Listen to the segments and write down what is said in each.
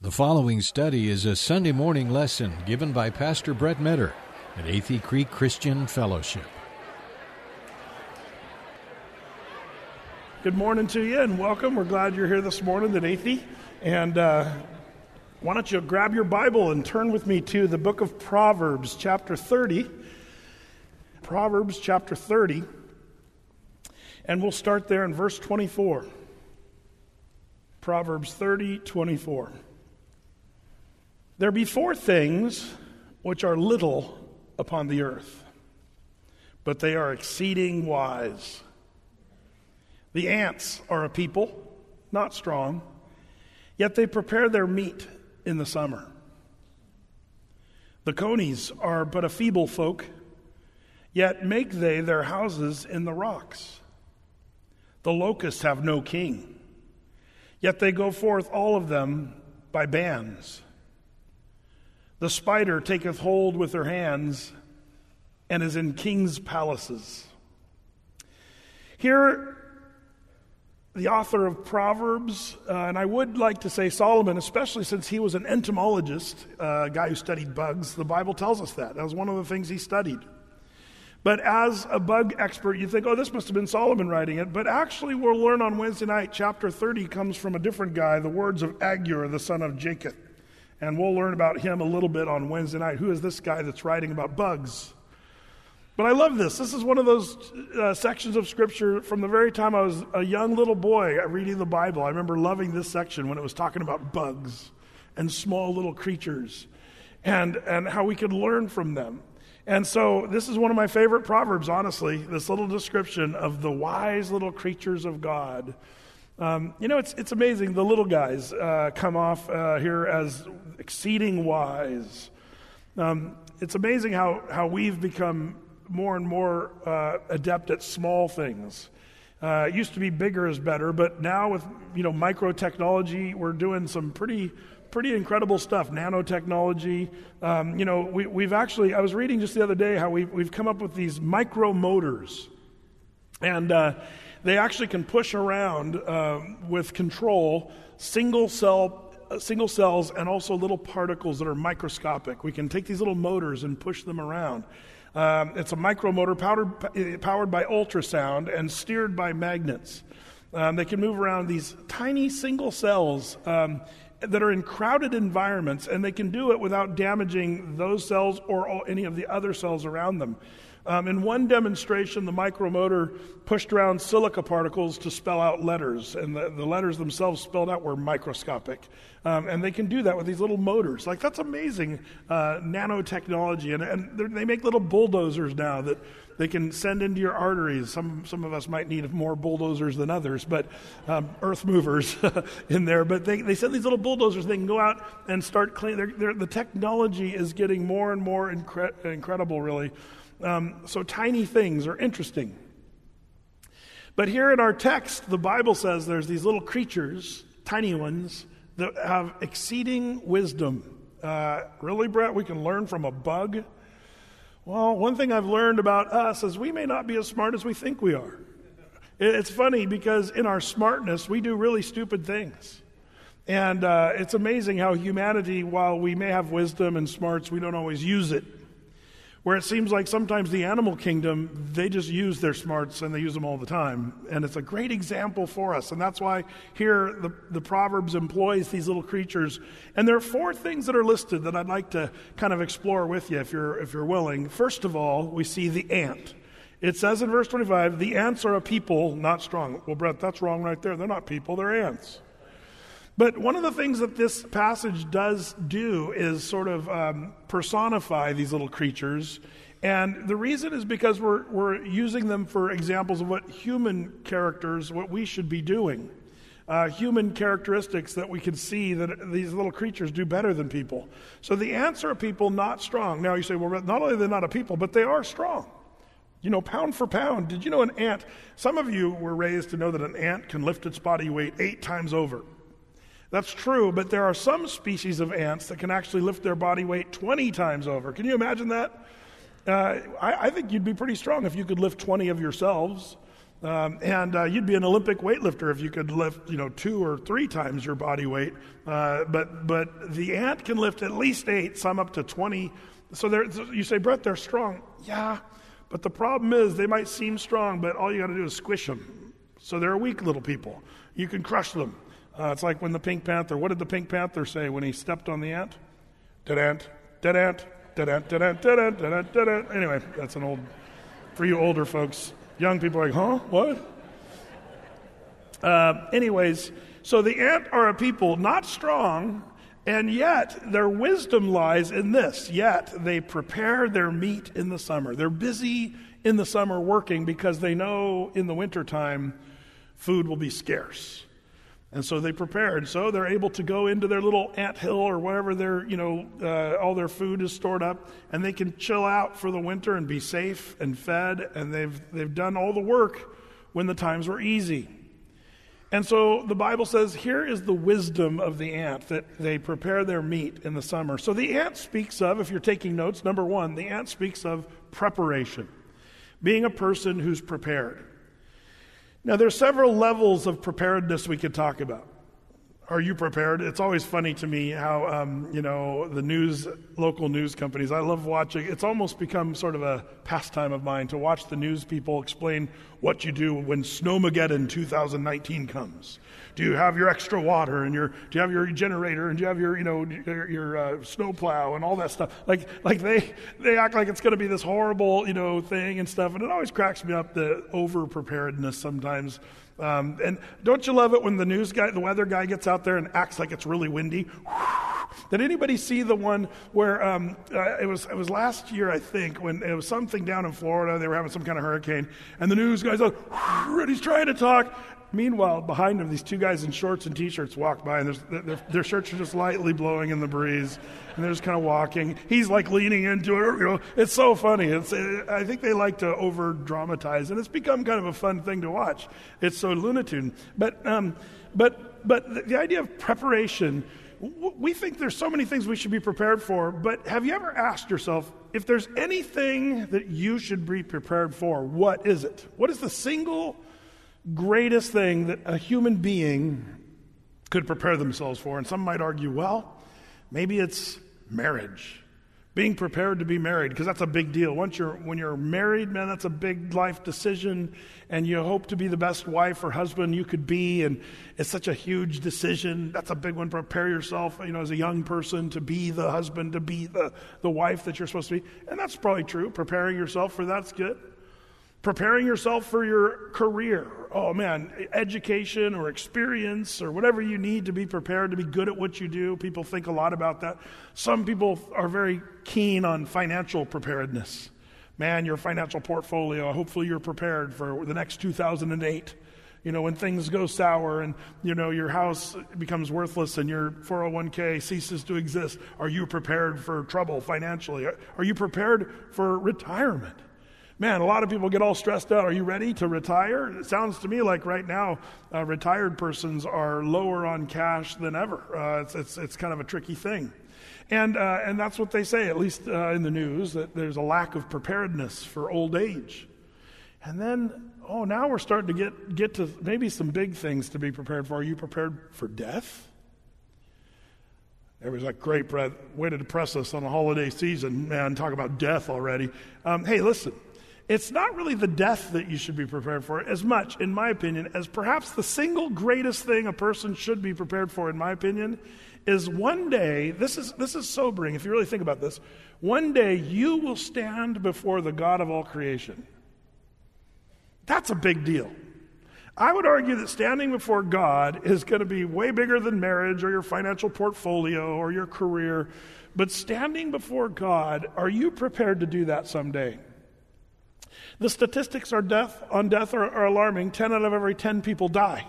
The following study is a Sunday morning lesson given by Pastor Brett Metter at Athey Creek Christian Fellowship. Good morning to you and welcome. We're glad you're here this morning at Athey. And why don't you grab your Bible and turn with me to the book of Proverbs, chapter 30. Proverbs, chapter 30. And we'll start there in verse 24. Proverbs 30:24. There be four things which are little upon the earth, but they are exceeding wise. The ants are a people, not strong, yet they prepare their meat in the summer. The conies are but a feeble folk, yet make they their houses in the rocks. The locusts have no king, yet they go forth all of them by bands. The spider taketh hold with her hands and is in kings' palaces. Here, the author of Proverbs, and I would like to say Solomon, especially since he was an entomologist, a guy who studied bugs. The Bible tells us that. That was one of the things he studied. But as a bug expert, you think, oh, this must have been Solomon writing it. But actually, we'll learn on Wednesday night, chapter 30 comes from a different guy, the words of Agur, the son of Jacob. And we'll learn about him a little bit on Wednesday night. Who is this guy that's writing about bugs? But I love this. This is one of those sections of Scripture from the very time I was a young little boy reading the Bible. I remember loving this section when it was talking about bugs and small little creatures and how we could learn from them. And so this is one of my favorite Proverbs, honestly, this little description of the wise little creatures of God. It's amazing. The little guys come off here as exceeding wise. It's amazing how we've become more and more adept at small things. It used to be bigger is better, but now with micro-technology, we're doing some pretty incredible stuff. Nanotechnology. We've actually, I was reading just the other day how we've come up with these micro motors, and they actually can push around with control single cells and also little particles that are microscopic. We can take these little motors and push them around. It's a micromotor powered by ultrasound and steered by magnets. They can move around these tiny single cells that are in crowded environments, and they can do it without damaging those cells or any of the other cells around them. In one demonstration, the micromotor pushed around silica particles to spell out letters, and the letters themselves spelled out were microscopic. And they can do that with these little motors. Like, that's amazing nanotechnology. And they make little bulldozers now that they can send into your arteries. Some of us might need more bulldozers than others, but earth movers in there. But they send these little bulldozers. They can go out and start cleaning. The technology is getting more and more incredible, really. So tiny things are interesting. But here in our text, the Bible says there's these little creatures, tiny ones, that have exceeding wisdom. Really, Brett, we can learn from a bug? Well, one thing I've learned about us is we may not be as smart as we think we are. It's funny because in our smartness, we do really stupid things. And it's amazing how humanity, while we may have wisdom and smarts, we don't always use it. Where it seems like sometimes the animal kingdom, they just use their smarts and they use them all the time. And it's a great example for us. And that's why here the Proverbs employs these little creatures. And there are four things that are listed that I'd like to kind of explore with you if you're willing. First of all, we see the ant. It says in verse 25, the ants are a people not strong. Well, Brett, that's wrong right there. They're not people, they're ants. But one of the things that this passage does do is sort of personify these little creatures. And the reason is because we're using them for examples of what human characters, what we should be doing. Human characteristics that we can see that these little creatures do better than people. So the ants are a people not strong. Now you say, well, not only are they not a people, but they are strong. Pound for pound. Did you know an ant, some of you were raised to know that an ant can lift its body weight 8 times over. That's true, but there are some species of ants that can actually lift their body weight 20 times over. Can you imagine that? I think you'd be pretty strong if you could lift 20 of yourselves. You'd be an Olympic weightlifter if you could lift, 2 or 3 times your body weight. But the ant can lift at least 8, some up to 20. So you say, Brett, they're strong. Yeah, but the problem is they might seem strong, but all you got to do is squish them. So they're weak little people. You can crush them. It's like when the Pink Panther, what did the Pink Panther say when he stepped on the ant? Dead ant, dead ant, dead ant, dead ant, dead ant, dead ant, dead ant. Anyway, that's an old, for you older folks. Young people are like, huh? What? Anyways, so the ant are a people not strong, and yet their wisdom lies in this. Yet they prepare their meat in the summer. They're busy in the summer working because they know in the wintertime food will be scarce. And so they prepared. So they're able to go into their little anthill or wherever all their food is stored up, and they can chill out for the winter and be safe and fed. And they've done all the work when the times were easy. And so the Bible says, here is the wisdom of the ant, that they prepare their meat in the summer. So the ant speaks of, if you're taking notes, number 1, the ant speaks of preparation, being a person who's prepared. Now, there's several levels of preparedness we could talk about. Are you prepared? It's always funny to me how, the local news companies, I love watching. It's almost become sort of a pastime of mine to watch the news people explain what you do when Snowmageddon 2019 comes. Do you have your extra water and do you have your generator and do you have your snowplow and all that stuff? Like they act like it's going to be this horrible, thing and stuff. And it always cracks me up, the over-preparedness sometimes. And don't you love it when the weather guy gets out there and acts like it's really windy? Did anybody see the one where it was last year, I think, when it was something down in Florida, they were having some kind of hurricane, and the news guy's like, and he's trying to talk. Meanwhile, behind him, these 2 guys in shorts and T-shirts walk by, and their shirts are just lightly blowing in the breeze, and they're just kind of walking. He's like leaning into it. It's so funny. I think they like to over-dramatize, and it's become kind of a fun thing to watch. It's so Looney Tune. But the idea of preparation, we think there's so many things we should be prepared for, but have you ever asked yourself, if there's anything that you should be prepared for, what is it? What is the single greatest thing that a human being could prepare themselves for? And some might argue, well, maybe it's marriage. Being prepared to be married, because that's a big deal. When you're married, man, that's a big life decision, and you hope to be the best wife or husband you could be, and it's such a huge decision. That's a big one. Prepare yourself, as a young person to be the husband, to be the wife that you're supposed to be. And that's probably true. Preparing yourself for that's good. Preparing yourself for your career. Oh man, education or experience or whatever you need to be prepared to be good at what you do. People think a lot about that. Some people are very keen on financial preparedness. Man, your financial portfolio, hopefully you're prepared for the next 2008. When things go sour and, your house becomes worthless and your 401k ceases to exist. Are you prepared for trouble financially? Are you prepared for retirement? Man, a lot of people get all stressed out. Are you ready to retire? It sounds to me like right now, retired persons are lower on cash than ever. It's kind of a tricky thing. And that's what they say, at least in the news, that there's a lack of preparedness for old age. And then, now we're starting to get to maybe some big things to be prepared for. Are you prepared for death? Everybody's like, great, Brett, way to depress us on a holiday season. Man, talk about death already. Hey, listen. It's not really the death that you should be prepared for as much, in my opinion, as perhaps the single greatest thing a person should be prepared for, in my opinion, is one day, this is sobering if you really think about this, one day you will stand before the God of all creation. That's a big deal. I would argue that standing before God is going to be way bigger than marriage or your financial portfolio or your career. But standing before God, are you prepared to do that someday? The statistics on death are alarming. 10 out of every 10 people die.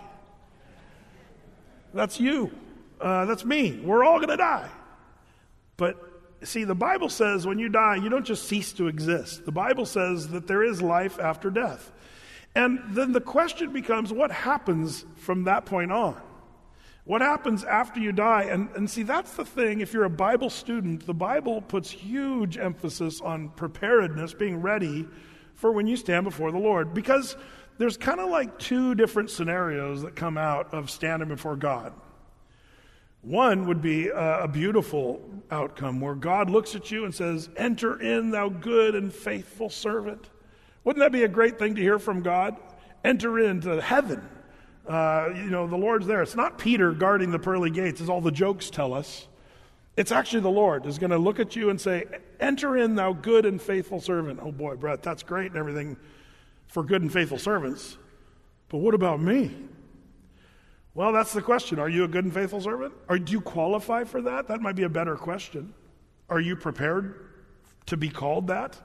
That's you. That's me. We're all going to die. But see, the Bible says when you die, you don't just cease to exist. The Bible says that there is life after death. And then the question becomes, what happens from that point on? What happens after you die? And see, that's the thing. If you're a Bible student, the Bible puts huge emphasis on preparedness, being ready for when you stand before the Lord. Because there's kind of like two different scenarios that come out of standing before God. One would be a beautiful outcome where God looks at you and says, "Enter in, thou good and faithful servant." Wouldn't that be a great thing to hear from God? Enter into heaven. The Lord's there. It's not Peter guarding the pearly gates, as all the jokes tell us. It's actually the Lord is going to look at you and say, "Enter in, thou good and faithful servant." Oh boy, Brett, that's great and everything for good and faithful servants. But what about me? Well, that's the question. Are you a good and faithful servant? Or do you qualify for that? That might be a better question. Are you prepared to be called that?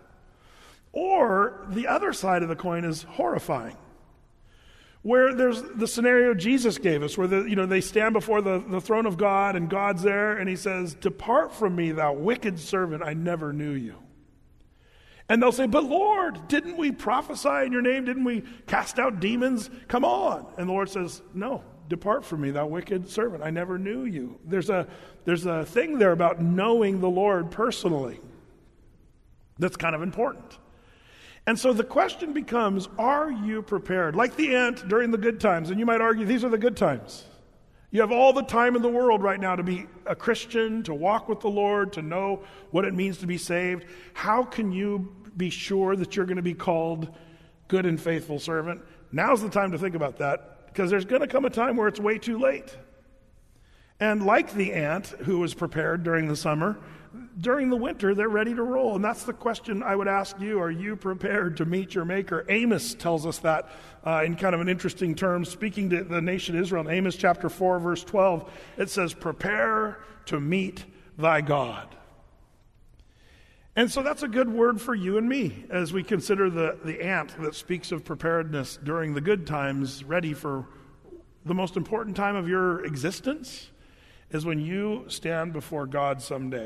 Or the other side of the coin is horrifying, where there's the scenario Jesus gave us, where they stand before the throne of God, and God's there, and he says, "Depart from me, thou wicked servant, I never knew you." And they'll say, "But Lord, didn't we prophesy in your name? Didn't we cast out demons? Come on." And the Lord says, "No, depart from me, thou wicked servant, I never knew you." There's a thing there about knowing the Lord personally that's kind of important. And so the question becomes, are you prepared? Like the ant during the good times, and you might argue these are the good times. You have all the time in the world right now to be a Christian, to walk with the Lord, to know what it means to be saved. How can you be sure that you're going to be called good and faithful servant? Now's the time to think about that, because there's going to come a time where it's way too late. And like the ant who was prepared during the summer, during the winter, they're ready to roll. And that's the question I would ask you. Are you prepared to meet your Maker? Amos tells us that in kind of an interesting term, speaking to the nation Israel. In Amos chapter 4, verse 12, it says, "Prepare to meet thy God." And so that's a good word for you and me as we consider the ant that speaks of preparedness during the good times, ready for the most important time of your existence, is when you stand before God someday.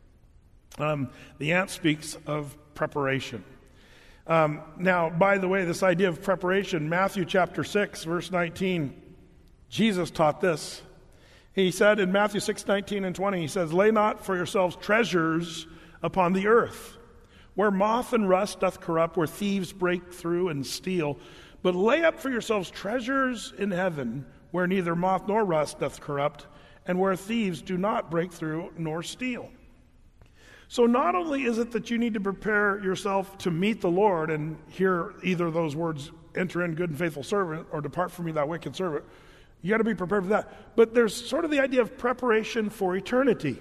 The ant speaks of preparation. Now, by the way, this idea of preparation, Matthew chapter 6, verse 19, Jesus taught this. He said in Matthew 6:19 and 20, he says, "Lay not for yourselves treasures upon the earth, where moth and rust doth corrupt, where thieves break through and steal. But lay up for yourselves treasures in heaven, where neither moth nor rust doth corrupt, and where thieves do not break through nor steal." So not only is it that you need to prepare yourself to meet the Lord and hear either of those words, "Enter in, good and faithful servant," or "Depart from me, thou wicked servant," you got to be prepared for that. But there's sort of the idea of preparation for eternity.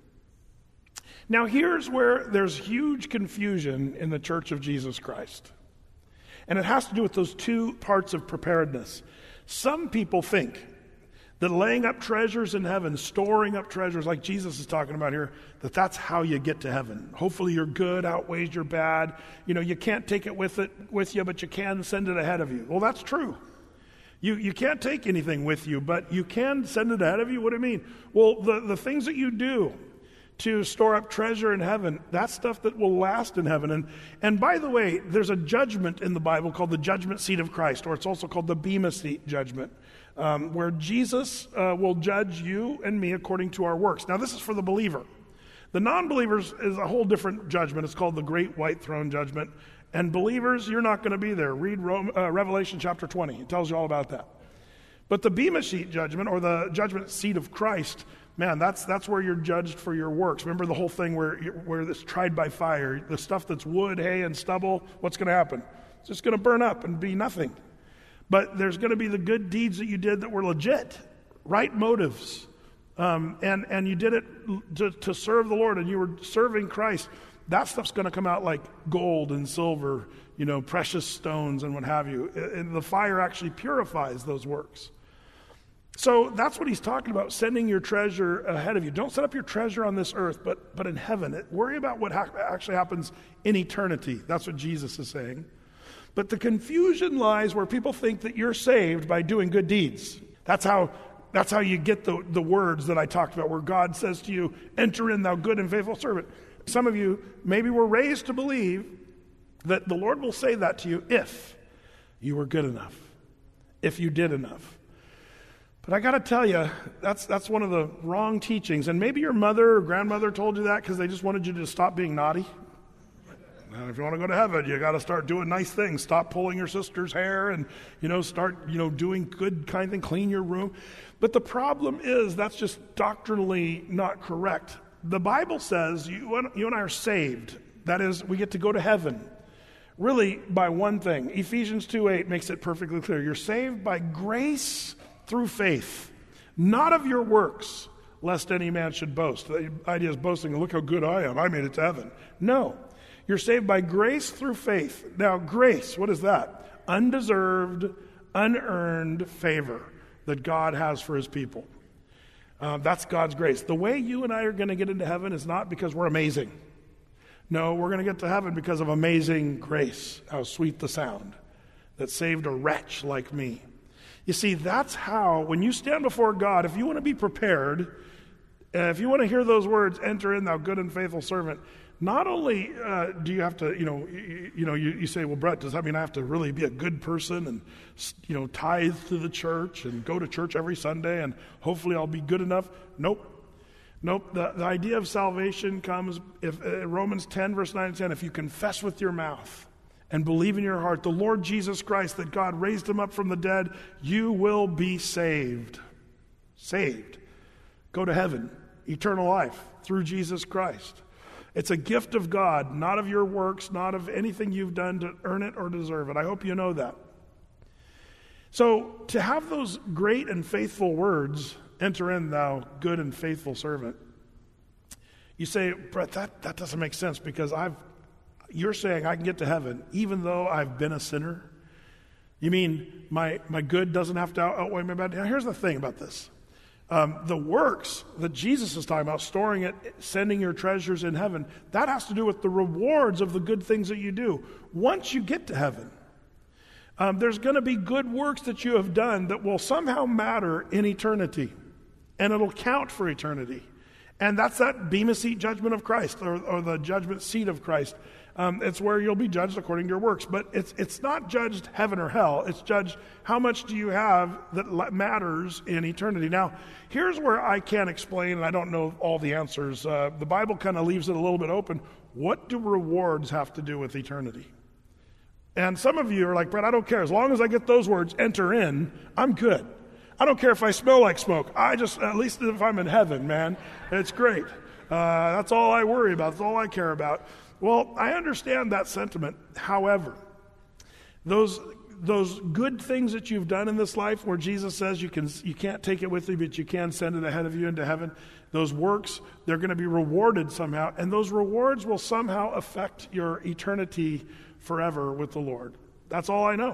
Now here's where there's huge confusion in the Church of Jesus Christ. And it has to do with those two parts of preparedness. Some people think that laying up treasures in heaven, storing up treasures like Jesus is talking about here, that's how you get to heaven. Hopefully your good outweighs your bad. You can't take it with you, but you can send it ahead of you. Well, that's true. You can't take anything with you, but you can send it ahead of you. What do you mean? Well, the things that you do to store up treasure in heaven, that's stuff that will last in heaven. And by the way, there's a judgment in the Bible called the judgment seat of Christ, or it's also called the Bema seat judgment, where Jesus will judge you and me according to our works. Now, this is for the believer. The non-believers is a whole different judgment. It's called the Great White Throne Judgment. And believers, you're not going to be there. Read Revelation chapter 20. It tells you all about that. But the Bema seat judgment, or the judgment seat of Christ, man, that's where you're judged for your works. Remember the whole thing where it's tried by fire. The stuff that's wood, hay, and stubble, what's going to happen? It's just going to burn up and be nothing. But there's going to be the good deeds that you did that were legit, right motives. And you did it to serve the Lord, and you were serving Christ. That stuff's going to come out like gold and silver, precious stones and what have you. And the fire actually purifies those works. So that's what he's talking about, sending your treasure ahead of you. Don't set up your treasure on this earth, but in heaven. Worry about what actually happens in eternity. That's what Jesus is saying. But the confusion lies where people think that you're saved by doing good deeds. That's how you get the words that I talked about, where God says to you, "Enter in, thou good and faithful servant." Some of you maybe were raised to believe that the Lord will say that to you if you were good enough, if you did enough. But I got to tell you, that's one of the wrong teachings. And maybe your mother or grandmother told you that because they just wanted you to stop being naughty. And if you want to go to heaven, you got to start doing nice things. Stop pulling your sister's hair and, start, doing good kind of thing, clean your room. But the problem is that's just doctrinally not correct. The Bible says you and I are saved. That is, we get to go to heaven. Really, by one thing. Ephesians 2:8 makes it perfectly clear. You're saved by grace through faith, not of your works, lest any man should boast. The idea is boasting, look how good I am. I made it to heaven. No. You're saved by grace through faith. Now, grace, what is that? Undeserved, unearned favor that God has for his people. That's God's grace. The way you and I are going to get into heaven is not because we're amazing. No, we're going to get to heaven because of amazing grace. How sweet the sound that saved a wretch like me. You see, that's how, when you stand before God, if you want to be prepared, if you want to hear those words, enter in, thou good and faithful servant, not only do you have to, you say, well, Brett, does that mean I have to really be a good person and, tithe to the church and go to church every Sunday and hopefully I'll be good enough? Nope. The idea of salvation comes, if Romans 10, verse 9 and 10, if you confess with your mouth and believe in your heart the Lord Jesus Christ, that God raised him up from the dead, you will be saved. Saved. Go to heaven, eternal life through Jesus Christ. It's a gift of God, not of your works, not of anything you've done to earn it or deserve it. I hope you know that. So to have those great and faithful words, enter in, thou good and faithful servant. You say, Brett, that doesn't make sense because you're saying I can get to heaven even though I've been a sinner? You mean my good doesn't have to outweigh my bad? Now here's the thing about this. The works that Jesus is talking about, storing it, sending your treasures in heaven, that has to do with the rewards of the good things that you do. Once you get to heaven, there's going to be good works that you have done that will somehow matter in eternity. And it'll count for eternity. And that's that Bema Seat judgment of Christ, or the judgment seat of Christ. It's where you'll be judged according to your works. But it's not judged heaven or hell. It's judged how much do you have that matters in eternity. Now, here's where I can't explain, and I don't know all the answers. The Bible kind of leaves it a little bit open. What do rewards have to do with eternity? And some of you are like, Brett, I don't care. As long as I get those words, enter in, I'm good. I don't care if I smell like smoke. At least if I'm in heaven, man, it's great. That's all I worry about. That's all I care about. Well, I understand that sentiment. However, those good things that you've done in this life where Jesus says you can't take it with you, but you can send it ahead of you into heaven, those works, they're going to be rewarded somehow. And those rewards will somehow affect your eternity forever with the Lord. That's all I know.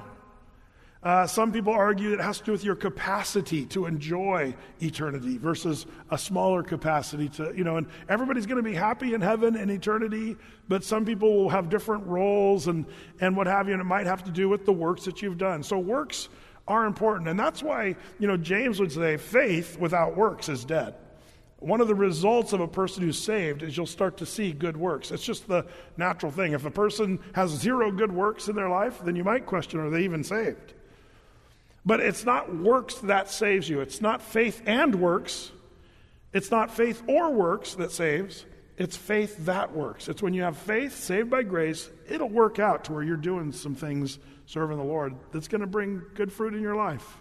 Some people argue it has to do with your capacity to enjoy eternity versus a smaller capacity to, and everybody's going to be happy in heaven and eternity, but some people will have different roles and what have you, and it might have to do with the works that you've done. So works are important, and that's why, James would say faith without works is dead. One of the results of a person who's saved is you'll start to see good works. It's just the natural thing. If a person has zero good works in their life, then you might question, are they even saved? But it's not works that saves you. It's not faith and works. It's not faith or works that saves. It's faith that works. It's when you have faith, saved by grace, it'll work out to where you're doing some things serving the Lord that's going to bring good fruit in your life.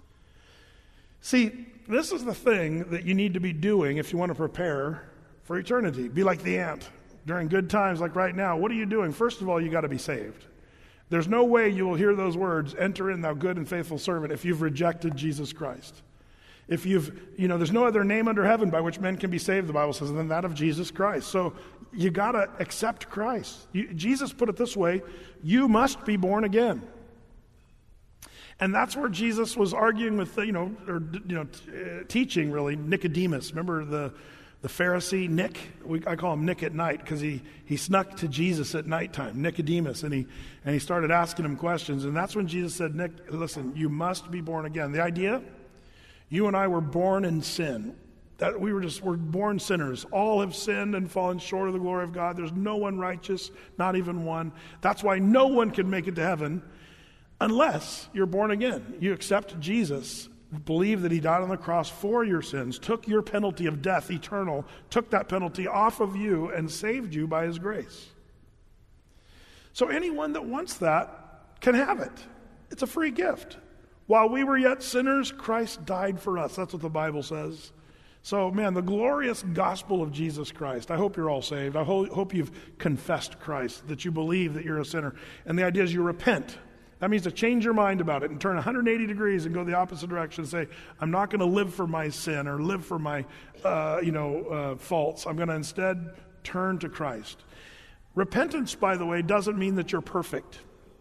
See, this is the thing that you need to be doing if you want to prepare for eternity. Be like the ant. During good times like right now, what are you doing? First of all, you got to be saved. There's no way you will hear those words, enter in, thou good and faithful servant, if you've rejected Jesus Christ. If there's no other name under heaven by which men can be saved, the Bible says, than that of Jesus Christ. So you got to accept Christ. Jesus put it this way, you must be born again. And that's where Jesus was arguing with, teaching really, Nicodemus. Remember the Pharisee, Nick? I call him Nick at night because he snuck to Jesus at nighttime, Nicodemus, and he started asking him questions. And that's when Jesus said, Nick, listen, you must be born again. The idea, you and I were born in sin. That we're born sinners. All have sinned and fallen short of the glory of God. There's no one righteous, not even one. That's why no one can make it to heaven unless you're born again. You accept Jesus, believe that he died on the cross for your sins, took your penalty of death, eternal, took that penalty off of you and saved you by his grace. So anyone that wants that can have it. It's a free gift. While we were yet sinners, Christ died for us. That's what the Bible says. So, man, the glorious gospel of Jesus Christ. I hope you're all saved. I hope you've confessed Christ, that you believe that you're a sinner. And the idea is you repent. That means to change your mind about it and turn 180 degrees and go the opposite direction and say, I'm not going to live for my sin or live for my faults. I'm going to instead turn to Christ. Repentance, by the way, doesn't mean that you're perfect.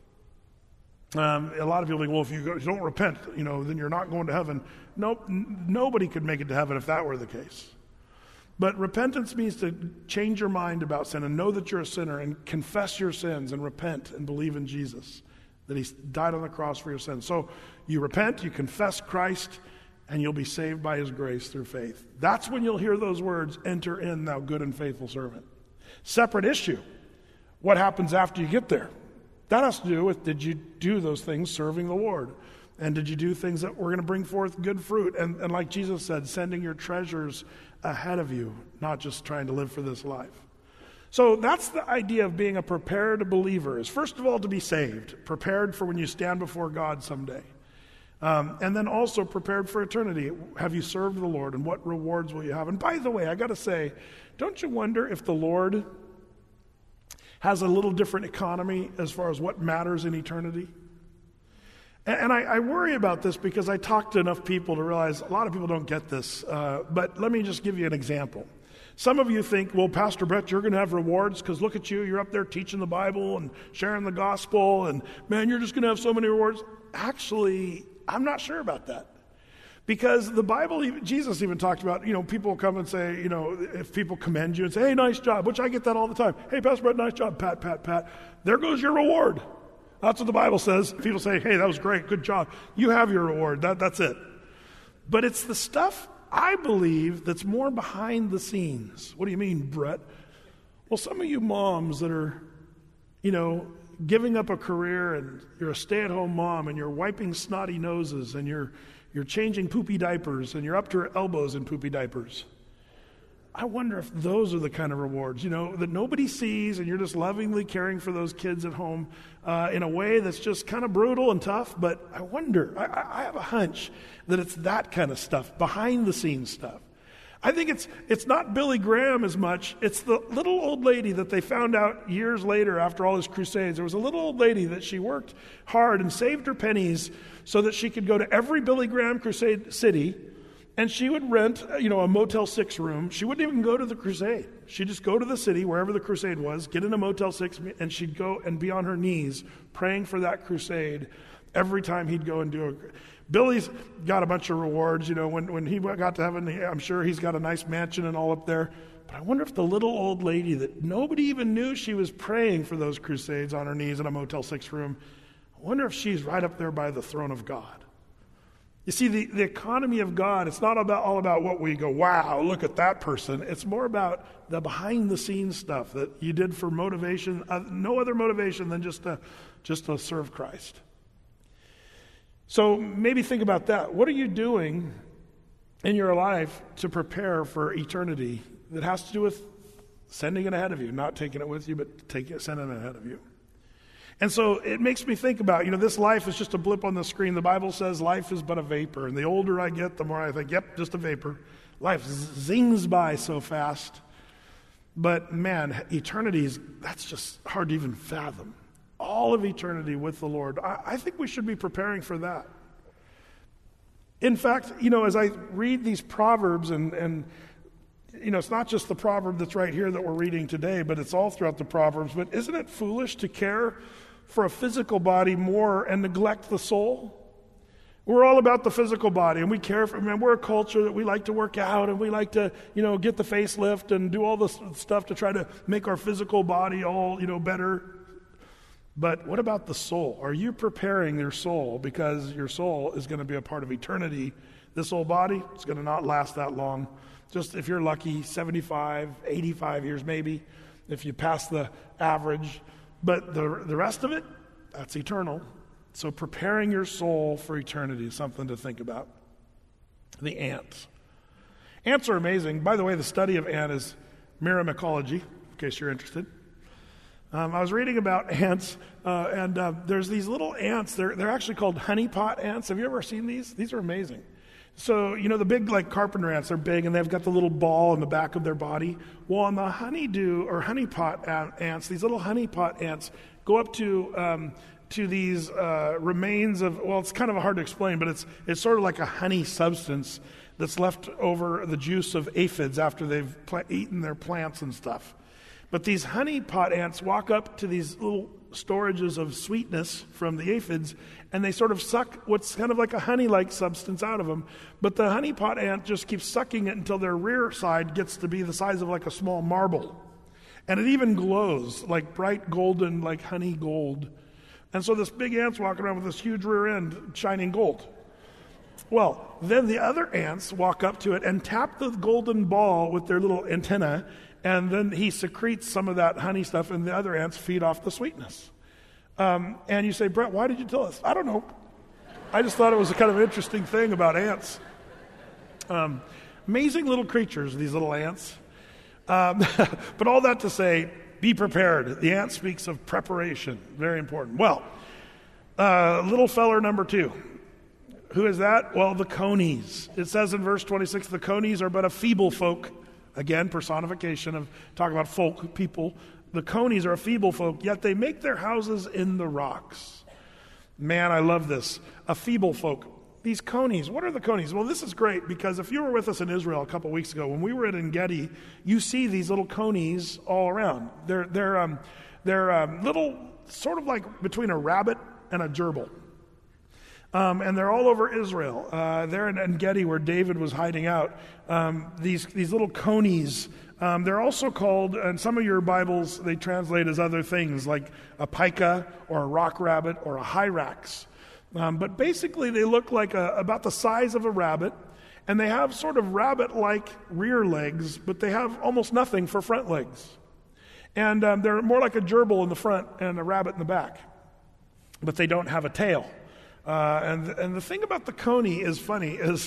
A lot of people think, well, if you don't repent, then you're not going to heaven. Nope, nobody could make it to heaven if that were the case. But repentance means to change your mind about sin and know that you're a sinner and confess your sins and repent and believe in Jesus, that he died on the cross for your sins. So you repent, you confess Christ, and you'll be saved by his grace through faith. That's when you'll hear those words, enter in, thou good and faithful servant. Separate issue. What happens after you get there? That has to do with, did you do those things serving the Lord? And did you do things that were going to bring forth good fruit? And like Jesus said, sending your treasures ahead of you, not just trying to live for this life. So that's the idea of being a prepared believer, is first of all to be saved, prepared for when you stand before God someday. And then also prepared for eternity. Have you served the Lord, and what rewards will you have? And by the way, I got to say, don't you wonder if the Lord has a little different economy as far as what matters in eternity? And I worry about this because I talk to enough people to realize a lot of people don't get this. But let me just give you an example. Some of you think, well, Pastor Brett, you're going to have rewards because look at you. You're up there teaching the Bible and sharing the gospel. And, man, you're just going to have so many rewards. Actually, I'm not sure about that. Because the Bible, Jesus even talked about, people come and say, if people commend you and say, hey, nice job, which I get that all the time. Hey, Pastor Brett, nice job, pat, pat, pat. There goes your reward. That's what the Bible says. People say, hey, that was great, good job. You have your reward. That's it. But it's the stuff, I believe, that's more behind the scenes. What do you mean, Brett? Well, some of you moms that are, giving up a career, and you're a stay-at-home mom, and you're wiping snotty noses, and you're changing poopy diapers, and you're up to your elbows in poopy diapers. I wonder if those are the kind of rewards, that nobody sees, and you're just lovingly caring for those kids at home in a way that's just kind of brutal and tough. But I wonder, I have a hunch that it's that kind of stuff, behind-the-scenes stuff. I think it's not Billy Graham as much. It's the little old lady that they found out years later after all his crusades. There was a little old lady that she worked hard and saved her pennies so that she could go to every Billy Graham crusade city, and she would rent, a Motel 6 room. She wouldn't even go to the crusade. She'd just go to the city, wherever the crusade was, get in a Motel 6, and she'd go and be on her knees praying for that crusade every time he'd go and do it. Billy's got a bunch of rewards, when he got to heaven, I'm sure he's got a nice mansion and all up there. But I wonder if the little old lady that nobody even knew she was praying for those crusades on her knees in a Motel 6 room, I wonder if she's right up there by the throne of God. You see, the economy of God, it's not all about what we go, wow, look at that person. It's more about the behind-the-scenes stuff that you did for motivation, no other motivation than just to serve Christ. So maybe think about that. What are you doing in your life to prepare for eternity that has to do with sending it ahead of you, not taking it with you, but sending it ahead of you? And so it makes me think about, this life is just a blip on the screen. The Bible says life is but a vapor. And the older I get, the more I think, yep, just a vapor. Life zings by so fast. But man, that's just hard to even fathom. All of eternity with the Lord. I think we should be preparing for that. In fact, as I read these Proverbs, and it's not just the proverb that's right here that we're reading today, but it's all throughout the Proverbs. But isn't it foolish to care for a physical body more and neglect the soul? We're all about the physical body, and we care for, we're a culture that we like to work out, and we like to, get the facelift and do all this stuff to try to make our physical body all, better. But what about the soul? Are you preparing your soul? Because your soul is going to be a part of eternity. This old body is going to not last that long. Just if you're lucky, 75, 85 years maybe, if you pass the average. But the rest of it, that's eternal. So preparing your soul for eternity is something to think about. The ants. Ants are amazing. By the way, the study of ant is myrmecology, in case you're interested. I was reading about ants, and there's these little ants. They're actually called honeypot ants. Have you ever seen these? These are amazing. So, the big carpenter ants, they're big, and they've got the little ball in the back of their body. Well, on the honeydew or honeypot ants, these little honeypot ants go up to these remains of, it's kind of hard to explain, but it's sort of like a honey substance that's left over the juice of aphids after they've eaten their plants and stuff. But these honeypot ants walk up to these little storages of sweetness from the aphids, and they sort of suck what's kind of like a honey-like substance out of them. But the honeypot ant just keeps sucking it until their rear side gets to be the size of like a small marble. And it even glows like bright golden, like honey gold. And so this big ant's walking around with this huge rear end shining gold. Well, then the other ants walk up to it and tap the golden ball with their little antenna, and then he secretes some of that honey stuff, and the other ants feed off the sweetness. And you say, Brett, why did you tell us? I don't know. I just thought it was a kind of interesting thing about ants. Amazing little creatures, these little ants. But all that to say, be prepared. The ant speaks of preparation. Very important. Well, little feller number 2. Who is that? Well, the conies. It says in verse 26, the conies are but a feeble folk. Again, personification of talking about folk, people. The conies are a feeble folk, yet they make their houses in the rocks. Man, I love this. A feeble folk. These conies, what are the conies? Well, this is great because if you were with us in Israel a couple weeks ago, when we were at En-Gedi, you see these little conies all around. They're little, sort of like between a rabbit and a gerbil. And they're all over Israel. They're in En-Gedi where David was hiding out. These little conies, they're also called, in some of your Bibles, they translate as other things like a pica or a rock rabbit or a hyrax. But basically they look like about the size of a rabbit, and they have sort of rabbit-like rear legs, but they have almost nothing for front legs. And they're more like a gerbil in the front and a rabbit in the back. But they don't have a tail. And the thing about the coney is funny, is,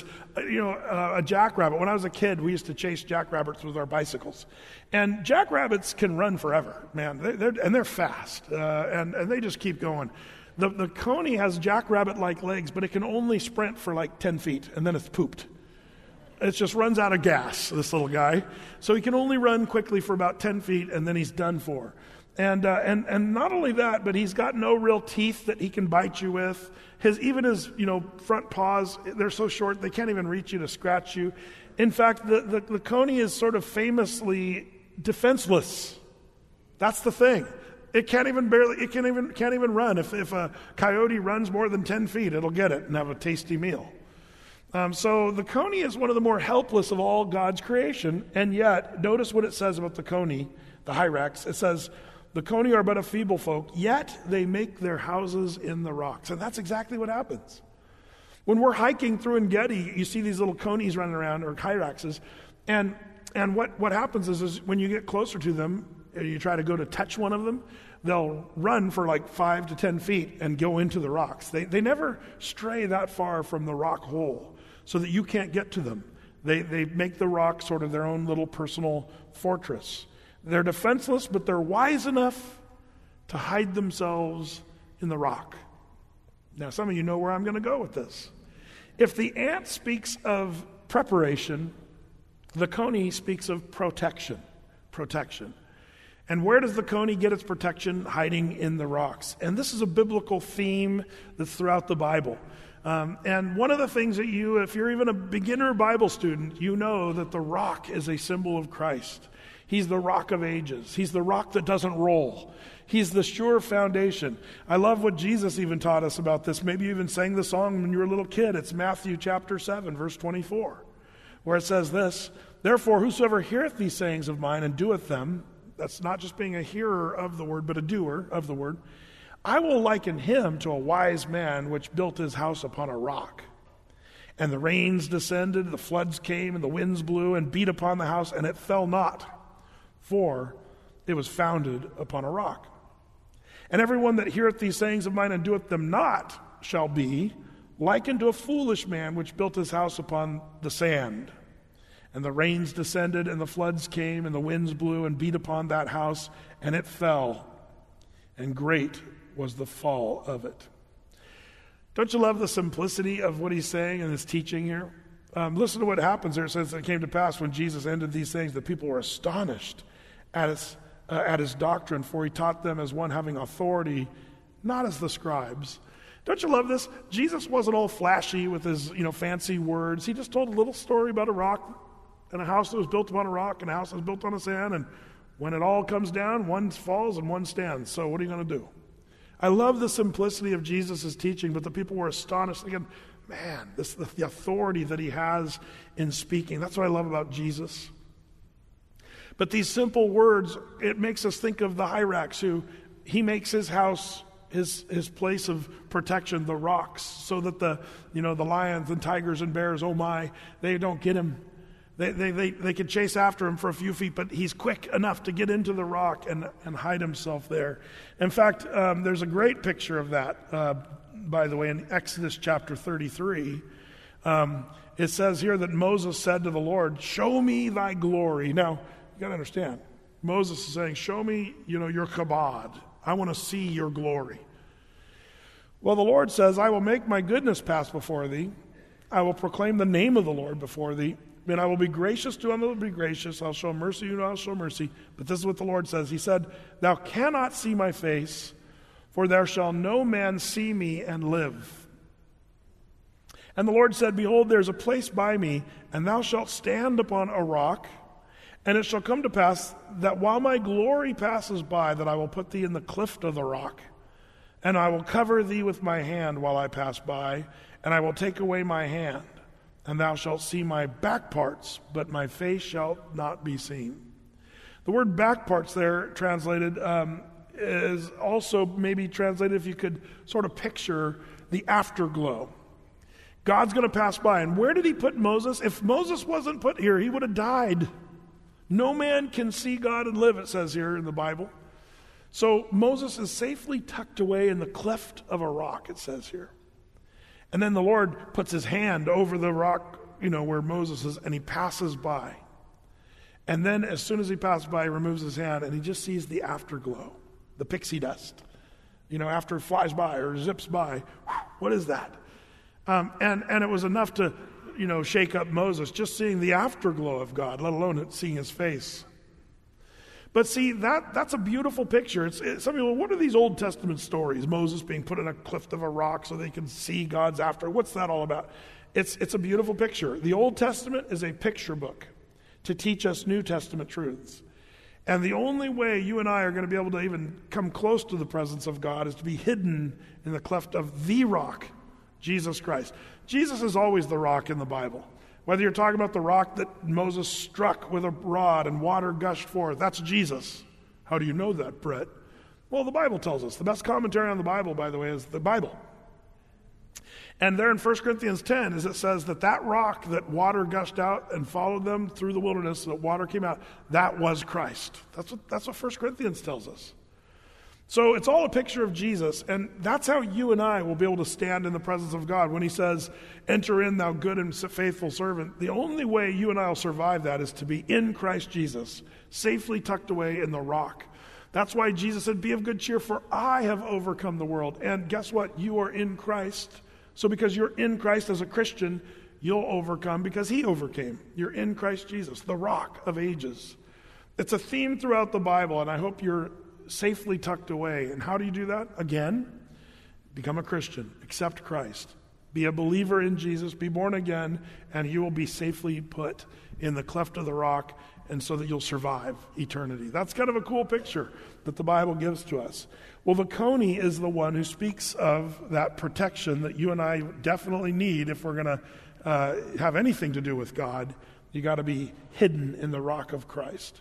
a jackrabbit. When I was a kid, we used to chase jackrabbits with our bicycles. And jackrabbits can run forever, man. They're fast, and they just keep going. The coney has jackrabbit-like legs, but it can only sprint for like 10 feet, and then it's pooped. It just runs out of gas, this little guy. So he can only run quickly for about 10 feet, and then he's done for. And not only that, but he's got no real teeth that he can bite you with. His front paws, they're so short they can't even reach you to scratch you. In fact, the coney is sort of famously defenseless. That's the thing. It can't even run. If a coyote runs more than 10 feet, it'll get it and have a tasty meal. So the coney is one of the more helpless of all God's creation, and yet, notice what it says about the coney, the hyrax. It says, the coney are but a feeble folk, yet they make their houses in the rocks. And that's exactly what happens. When we're hiking through En-Gedi, you see these little conies running around, or hyraxes, and what happens is when you get closer to them, you try to go to touch one of them, they'll run for like 5 to 10 feet and go into the rocks. They never stray that far from the rock hole so that you can't get to them. They make the rock sort of their own little personal fortress. They're defenseless, but they're wise enough to hide themselves in the rock. Now, some of you know where I'm going to go with this. If the ant speaks of preparation, the coney speaks of protection. Protection. And where does the coney get its protection? Hiding in the rocks. And this is a biblical theme that's throughout the Bible. And one of the things that if you're even a beginner Bible student, you know that the rock is a symbol of Christ. He's the rock of ages. He's the rock that doesn't roll. He's the sure foundation. I love what Jesus even taught us about this. Maybe you even sang the song when you were a little kid. It's Matthew chapter 7, verse 24, where it says this, therefore whosoever heareth these sayings of mine and doeth them, that's not just being a hearer of the word, but a doer of the word, I will liken him to a wise man which built his house upon a rock. And the rains descended, the floods came, and the winds blew and beat upon the house, and it fell not, for it was founded upon a rock. And everyone that heareth these sayings of mine and doeth them not shall be likened to a foolish man which built his house upon the sand. And the rains descended, and the floods came, and the winds blew and beat upon that house, and it fell. and great was the fall of it. Don't you love the simplicity of what he's saying in his teaching here? Listen to what happens there. It says, it came to pass when Jesus ended these things, that people were astonished at his doctrine, for he taught them as one having authority, not as the scribes. Don't you love this? Jesus wasn't all flashy with his fancy words. He just told a little story about a rock and a house that was built upon a rock and a house that was built on a sand, and when it all comes down, one falls and one stands. So what are you going to do? I love the simplicity of Jesus' teaching, but the people were astonished. Again, man, the authority that he has in speaking. That's what I love about Jesus. But these simple words, it makes us think of the Hyrax, who he makes his house his place of protection, the rocks, so that the lions and tigers and bears, oh my, they don't get him. They can chase after him for a few feet, but he's quick enough to get into the rock and hide himself there. In fact, there's a great picture of that, by the way, in Exodus chapter 33. It says here that Moses said to the Lord, "Show me thy glory." Now, you got to understand, Moses is saying, "Show me, your kabod. I want to see your glory." Well, the Lord says, "I will make my goodness pass before thee. I will proclaim the name of the Lord before thee. And I will be gracious to him that will be gracious. I'll show mercy to you, and I'll show mercy." But this is what the Lord says. He said, "Thou cannot see my face, for there shall no man see me and live." And the Lord said, "Behold, there is a place by me, and thou shalt stand upon a rock. And it shall come to pass that while my glory passes by, that I will put thee in the cleft of the rock. And I will cover thee with my hand while I pass by, and I will take away my hand. And thou shalt see my back parts, but my face shall not be seen." The word back parts there translated is also maybe translated, if you could sort of picture the afterglow. God's going to pass by. And where did he put Moses? If Moses wasn't put here, he would have died. No man can see God and live, it says here in the Bible. So Moses is safely tucked away in the cleft of a rock, it says here. And then the Lord puts his hand over the rock, where Moses is, and he passes by. And then as soon as he passes by, he removes his hand, and he just sees the afterglow, the pixie dust. After it flies by or zips by, what is that? And it was enough to, shake up Moses, just seeing the afterglow of God, let alone seeing his face. But see, that's a beautiful picture. Some people, what are these Old Testament stories? Moses being put in a cleft of a rock so they can see God's after. What's that all about? It's a beautiful picture. The Old Testament is a picture book to teach us New Testament truths. And the only way you and I are going to be able to even come close to the presence of God is to be hidden in the cleft of the rock, Jesus Christ. Jesus is always the rock in the Bible. Whether you're talking about the rock that Moses struck with a rod and water gushed forth, that's Jesus. How do you know that, Brett? Well, the Bible tells us. The best commentary on the Bible, by the way, is the Bible. And there in 1 Corinthians 10, as it says that rock that water gushed out and followed them through the wilderness, that water came out, that was Christ. That's what 1 Corinthians tells us. So it's all a picture of Jesus, and that's how you and I will be able to stand in the presence of God. When he says, "Enter in, thou good and faithful servant," the only way you and I will survive that is to be in Christ Jesus, safely tucked away in the rock. That's why Jesus said, "Be of good cheer, for I have overcome the world." And guess what? You are in Christ. So because you're in Christ as a Christian, you'll overcome because he overcame. You're in Christ Jesus, the rock of ages. It's a theme throughout the Bible, and I hope you're safely tucked away. And how do you do that? Again, become a Christian, accept Christ, be a believer in Jesus, be born again, and you will be safely put in the cleft of the rock, and so that you'll survive eternity. That's kind of a cool picture that the Bible gives to us. Well, the coney is the one who speaks of that protection that you and I definitely need if we're going to have anything to do with God. You got to be hidden in the rock of Christ.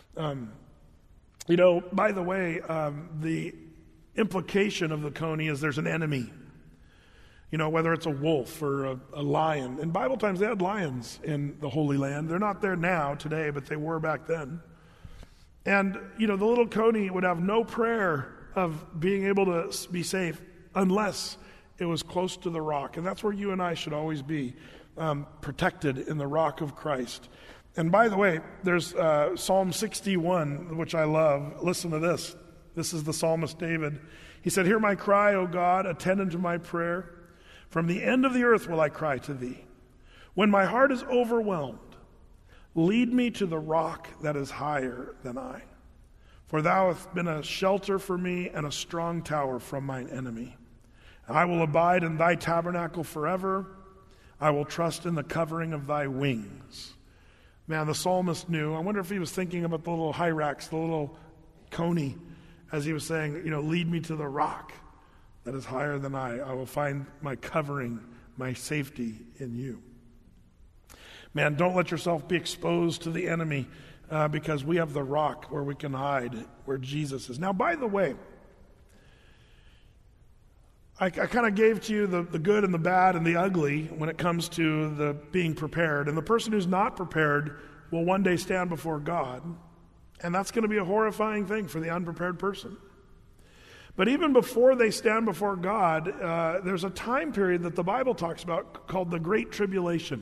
By the way, the implication of the coney is there's an enemy. Whether it's a wolf or a lion. In Bible times, they had lions in the Holy Land. They're not there now, today, but they were back then. And, the little coney would have no prayer of being able to be safe unless it was close to the rock. And that's where you and I should always be, protected in the rock of Christ. And by the way, there's Psalm 61, which I love. Listen to this. This is the psalmist David. He said, "Hear my cry, O God, attend unto my prayer. From the end of the earth will I cry to thee. When my heart is overwhelmed, lead me to the rock that is higher than I. For thou hast been a shelter for me and a strong tower from mine enemy. I will abide in thy tabernacle forever. I will trust in the covering of thy wings." Man, the psalmist knew. I wonder if he was thinking about the little hyrax, the little coney, as he was saying, lead me to the rock that is higher than I. I will find my covering, my safety in you. Man, don't let yourself be exposed to the enemy because we have the rock where we can hide, where Jesus is. Now, by the way, I kind of gave to you the good and the bad and the ugly when it comes to the being prepared. And the person who's not prepared will one day stand before God. And that's going to be a horrifying thing for the unprepared person. But even before they stand before God, there's a time period that the Bible talks about called the Great Tribulation.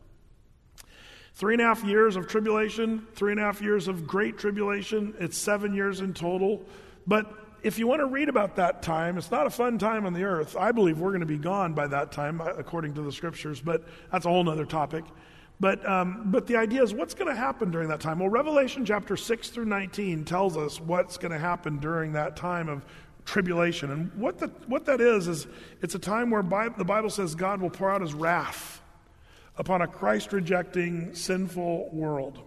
3.5 years of tribulation, 3.5 years of great tribulation. It's 7 years in total. But if you want to read about that time, it's not a fun time on the earth. I believe we're going to be gone by that time, according to the scriptures, but that's a whole other topic. But the idea is, what's going to happen during that time? Well, Revelation chapter 6 through 19 tells us what's going to happen during that time of tribulation. And what that is it's a time where the Bible says God will pour out his wrath upon a Christ-rejecting, sinful world.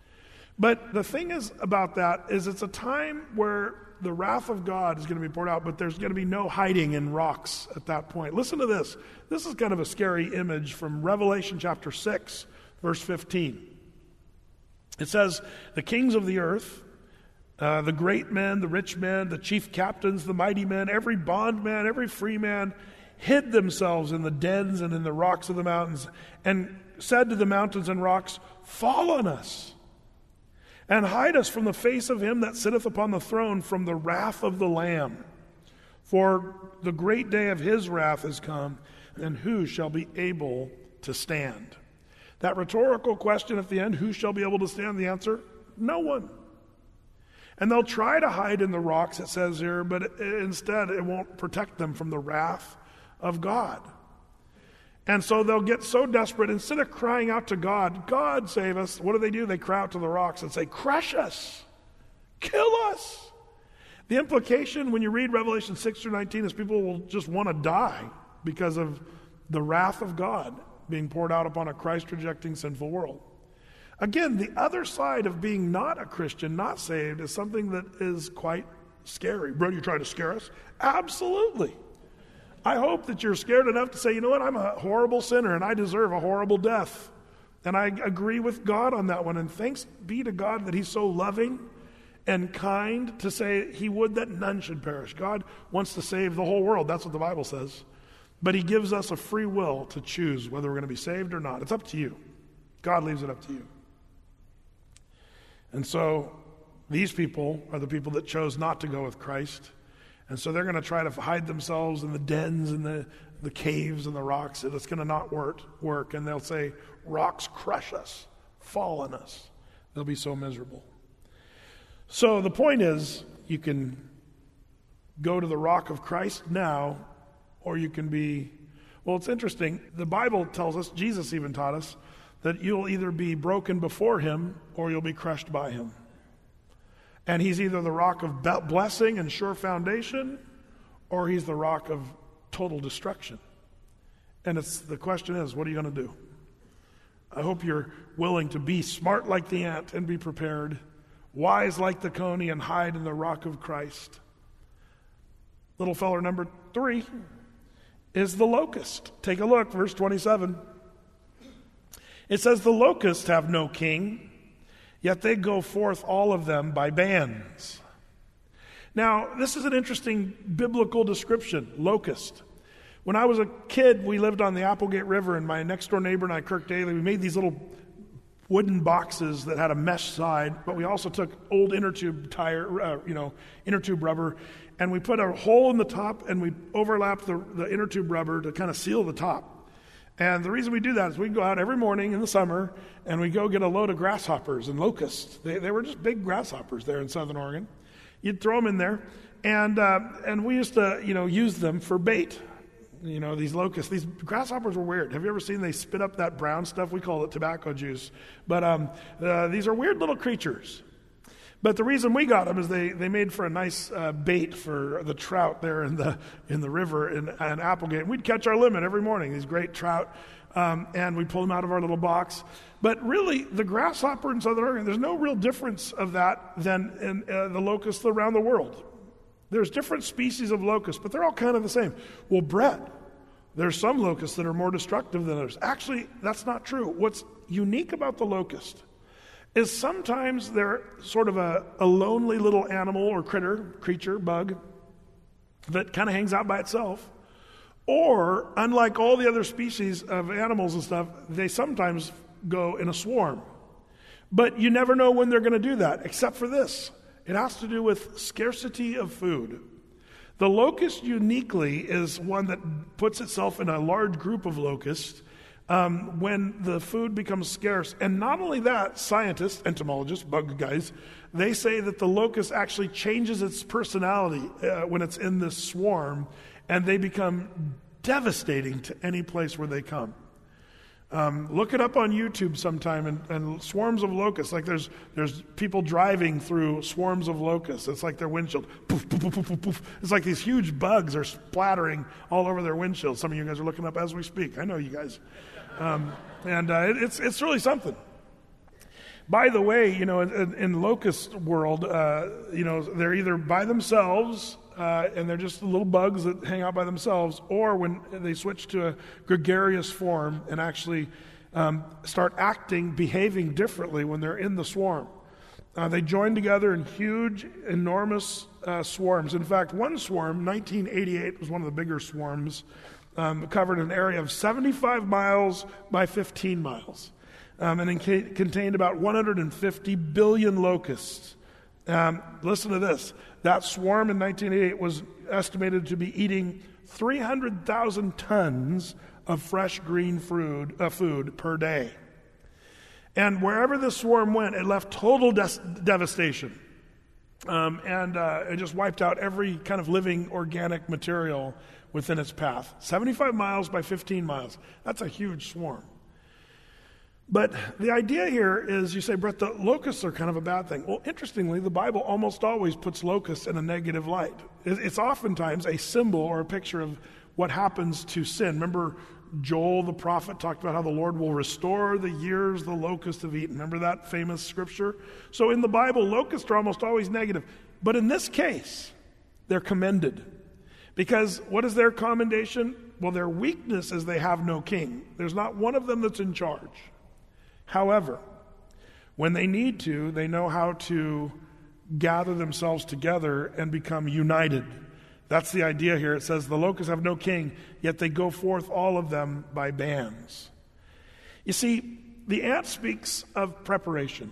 But the thing is about that is it's a time where the wrath of God is going to be poured out, but there's going to be no hiding in rocks at that point. Listen to this. This is kind of a scary image from Revelation chapter 6, verse 15. It says, "The kings of the earth, the great men, the rich men, the chief captains, the mighty men, every bondman, every free man, hid themselves in the dens and in the rocks of the mountains, and said to the mountains and rocks, Fall on us, and hide us from the face of him that sitteth upon the throne, from the wrath of the Lamb. For the great day of his wrath is come, and who shall be able to stand?" That rhetorical question at the end, who shall be able to stand? The answer, no one. And they'll try to hide in the rocks, it says here, but instead it won't protect them from the wrath of God. And so they'll get so desperate, instead of crying out to God, "God save us," what do? They cry out to the rocks and say, "Crush us, kill us." The implication when you read Revelation 6 through 19 is people will just want to die because of the wrath of God being poured out upon a Christ-rejecting, sinful world. Again, the other side of being not a Christian, not saved, is something that is quite scary. Bro, you're trying to scare us? Absolutely. I hope that you're scared enough to say, you know what, I'm a horrible sinner and I deserve a horrible death. And I agree with God on that one. And thanks be to God that he's so loving and kind to say he would that none should perish. God wants to save the whole world. That's what the Bible says. But he gives us a free will to choose whether we're going to be saved or not. It's up to you. God leaves it up to you. And so these people are the people that chose not to go with Christ. And so they're going to try to hide themselves in the dens and the caves and the rocks. And it's going to not work. And they'll say, "Rocks crush us, fall on us." They'll be so miserable. So the point is, you can go to the rock of Christ now, or you can be, well, it's interesting. The Bible tells us, Jesus even taught us, that you'll either be broken before him or you'll be crushed by him. And he's either the rock of blessing and sure foundation, or he's the rock of total destruction. And the question is, what are you going to do? I hope you're willing to be smart like the ant and be prepared, wise like the coney and hide in the rock of Christ. Little feller number 3 is the locust. Take a look, verse 27. It says, "The locusts have no king, yet they go forth all of them by bands." Now, this is an interesting biblical description, locust. When I was a kid, we lived on the Applegate River, and my next door neighbor and I, Kirk Daly, we made these little wooden boxes that had a mesh side, but we also took old inner tube rubber, and we put a hole in the top, and we overlapped the inner tube rubber to kind of seal the top. And the reason we do that is we go out every morning in the summer and we go get a load of grasshoppers and locusts. They were just big grasshoppers there in Southern Oregon. You'd throw them in there, and we used to, use them for bait. These locusts, these grasshoppers were weird. Have you ever seen they spit up that brown stuff? We call it tobacco juice. But these are weird little creatures. But the reason we got them is they made for a nice bait for the trout there in the river in Applegate. We'd catch our limit every morning, these great trout, and we'd pull them out of our little box. But really, the grasshopper in Southern Oregon, there's no real difference of that than in the locusts around the world. There's different species of locusts, but they're all kind of the same. Well, Brett, there's some locusts that are more destructive than others. Actually, that's not true. What's unique about the locust is sometimes they're sort of a lonely little animal or creature, bug, that kind of hangs out by itself. Or, unlike all the other species of animals and stuff, they sometimes go in a swarm. But you never know when they're going to do that, except for this. It has to do with scarcity of food. The locust uniquely is one that puts itself in a large group of locusts when the food becomes scarce. And not only that, scientists, entomologists, bug guys, they say that the locust actually changes its personality when it's in this swarm, and they become devastating to any place where they come. Look it up on YouTube sometime, and swarms of locusts. Like there's people driving through swarms of locusts. It's like their windshield. Poof, poof, poof, poof, poof. It's like these huge bugs are splattering all over their windshield. Some of you guys are looking up as we speak. I know you guys. It's really something. By the way, in locust world, they're either by themselves, and they're just little bugs that hang out by themselves, or when they switch to a gregarious form and actually start behaving differently when they're in the swarm. They join together in huge, enormous swarms. In fact, one swarm, 1988, was one of the bigger swarms, covered an area of 75 miles by 15 miles. And it contained about 150 billion locusts. Listen to this. That swarm in 1988 was estimated to be eating 300,000 tons of fresh green food per day. And wherever this swarm went, it left total devastation. It just wiped out every kind of living organic material within its path. 75 miles by 15 miles. That's a huge swarm. But the idea here is, you say, Brett, the locusts are kind of a bad thing. Well, interestingly, the Bible almost always puts locusts in a negative light. It's oftentimes a symbol or a picture of what happens to sin. Remember, Joel the prophet talked about how the Lord will restore the years the locusts have eaten. Remember that famous scripture? So in the Bible, locusts are almost always negative. But in this case, they're commended. Because what is their commendation? Well, their weakness is they have no king. There's not one of them that's in charge. However, when they need to, they know how to gather themselves together and become united. That's the idea here. It says the locusts have no king, yet they go forth, all of them, by bands. You see, the ant speaks of preparation.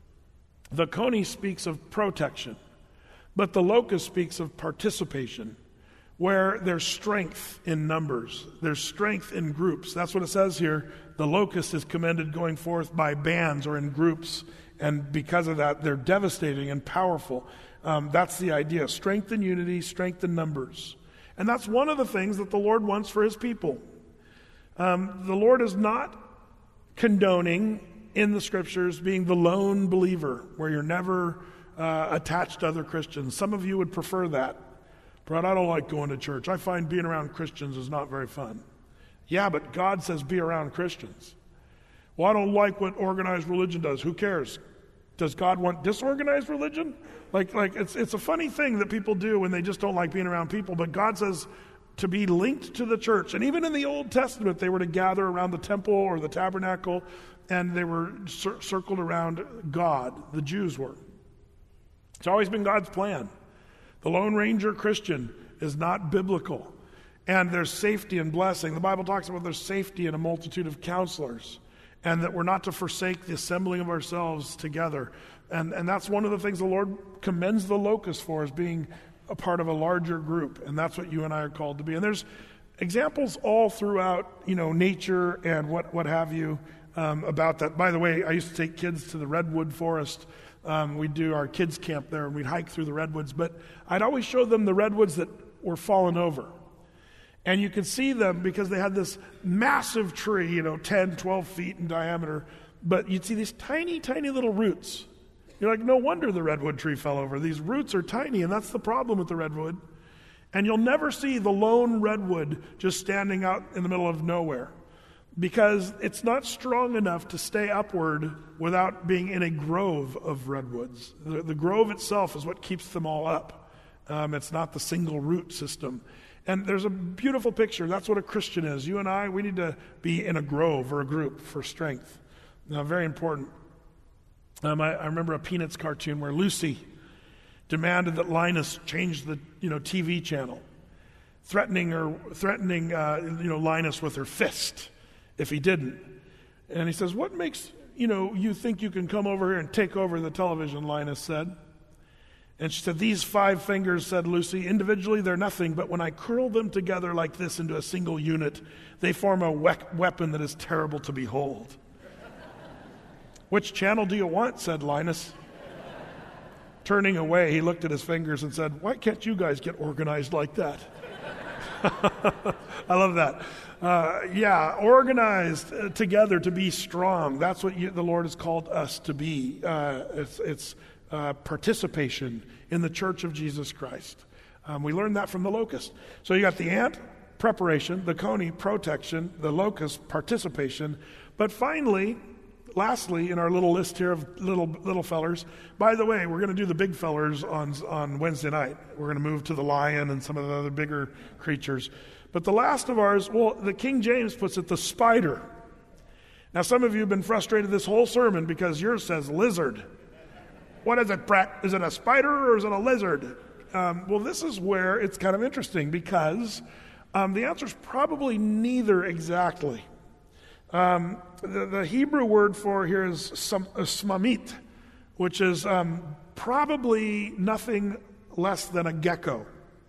The coney speaks of protection. But the locust speaks of participation, where there's strength in numbers. There's strength in groups. That's what it says here. The locust is commended going forth by bands or in groups, and because of that, they're devastating and powerful. That's the idea. Strength in unity, strength in numbers. And that's one of the things that the Lord wants for his people. The Lord is not condoning in the scriptures being the lone believer, where you're never attached to other Christians. Some of you would prefer that. Brett, I don't like going to church. I find being around Christians is not very fun. Yeah, but God says be around Christians. Well, I don't like what organized religion does. Who cares? Does God want disorganized religion? Like it's a funny thing that people do when they just don't like being around people, but God says to be linked to the church. And even in the Old Testament, they were to gather around the temple or the tabernacle, and they were circled around God. The Jews were. It's always been God's plan. The Lone Ranger Christian is not biblical. And there's safety and blessing. The Bible talks about there's safety in a multitude of counselors, and that we're not to forsake the assembling of ourselves together. And that's one of the things the Lord commends the locust for, is being a part of a larger group. And that's what you and I are called to be. And there's examples all throughout, nature and what have you about that. By the way, I used to take kids to the redwood forest We'd do our kids' camp there, and we'd hike through the redwoods. But I'd always show them the redwoods that were fallen over. And you could see them because they had this massive tree, 10, 12 feet in diameter. But you'd see these tiny, tiny little roots. You're like, no wonder the redwood tree fell over. These roots are tiny, and that's the problem with the redwood. And you'll never see the lone redwood just standing out in the middle of nowhere, because it's not strong enough to stay upward without being in a grove of redwoods. The grove itself is what keeps them all up. It's not the single root system. And there's a beautiful picture. That's what a Christian is. You and I, we need to be in a grove or a group for strength. Very important. I remember a Peanuts cartoon where Lucy demanded that Linus change the TV channel, threatening Linus with her fist if he didn't. And he says, "What makes you think you can come over here and take over the television?" Linus said. And she said, "These 5 fingers," said Lucy, "individually they're nothing, but when I curl them together like this into a single unit, they form a weapon that is terrible to behold." "Which channel do you want?" said Linus. Turning away, he looked at his fingers and said, "Why can't you guys get organized like that?" I love that. Organized together to be strong. That's what the Lord has called us to be. It's participation in the church of Jesus Christ. We learned that from the locust. So you got the ant, preparation, the coney, protection, the locust, participation. But finally, lastly, in our little list here of little fellers, by the way, we're going to do the big fellers on Wednesday night. We're going to move to the lion and some of the other bigger creatures. But the last of ours, the King James puts it, the spider. Now, some of you have been frustrated this whole sermon because yours says lizard. What is it, Brett? Is it a spider or is it a lizard? This is where it's kind of interesting because the answer is probably neither exactly. The Hebrew word for here is smamit, which is probably nothing less than a gecko.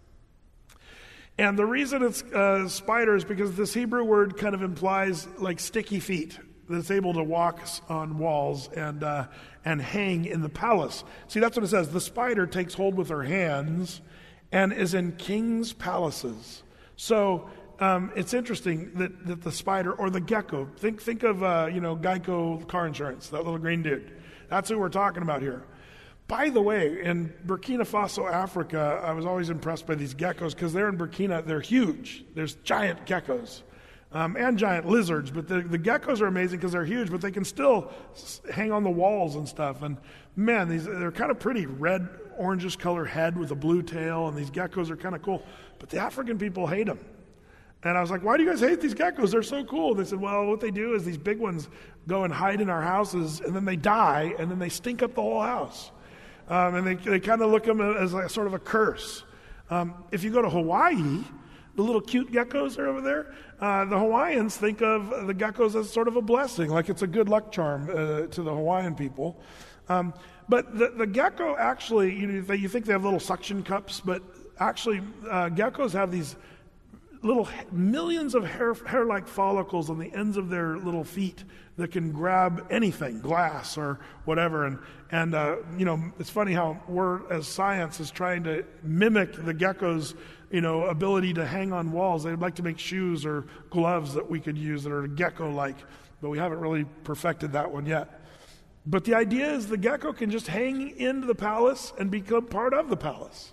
And the reason it's spider is because this Hebrew word kind of implies like sticky feet, that it's able to walk on walls and hang in the palace. See, that's what it says. The spider takes hold with her hands and is in kings' palaces. So it's interesting that the spider or the gecko, think of Geico car insurance, that little green dude. That's who we're talking about here. By the way, in Burkina Faso, Africa, I was always impressed by these geckos because they're in Burkina, they're huge. There's giant geckos and giant lizards, but the geckos are amazing because they're huge, but they can still hang on the walls and stuff. And man, they're kind of pretty, red, orangish color head with a blue tail, and these geckos are kind of cool. But the African people hate them. And I was like, "Why do you guys hate these geckos? They're so cool." And they said, "Well, what they do is these big ones go and hide in our houses, and then they die, and then they stink up the whole house." And they kind of look at them as like sort of a curse. If you go to Hawaii, the little cute geckos are over there. The Hawaiians think of the geckos as sort of a blessing, like it's a good luck charm to the Hawaiian people. But the gecko actually, you think they have little suction cups, but actually geckos have these little millions of hair-like follicles on the ends of their little feet that can grab anything, glass or whatever. And it's funny how we're, as science, is trying to mimic the gecko's, ability to hang on walls. They'd like to make shoes or gloves that we could use that are gecko-like, but we haven't really perfected that one yet. But the idea is the gecko can just hang into the palace and become part of the palace.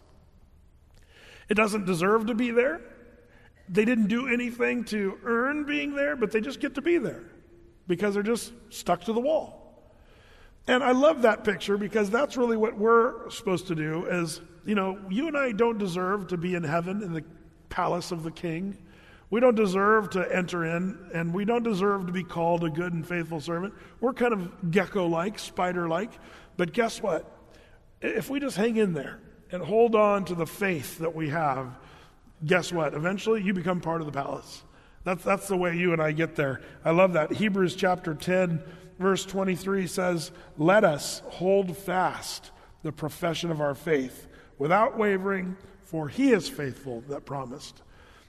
It doesn't deserve to be there. They didn't do anything to earn being there, but they just get to be there because they're just stuck to the wall. And I love that picture because that's really what we're supposed to do is, you and I don't deserve to be in heaven in the palace of the King. We don't deserve to enter in, and we don't deserve to be called a good and faithful servant. We're kind of gecko-like, spider-like. But guess what? If we just hang in there and hold on to the faith that we have, guess what? Eventually, you become part of the palace. That's the way you and I get there. I love that. Hebrews chapter 10, verse 23 says, "Let us hold fast the profession of our faith without wavering, for he is faithful that promised."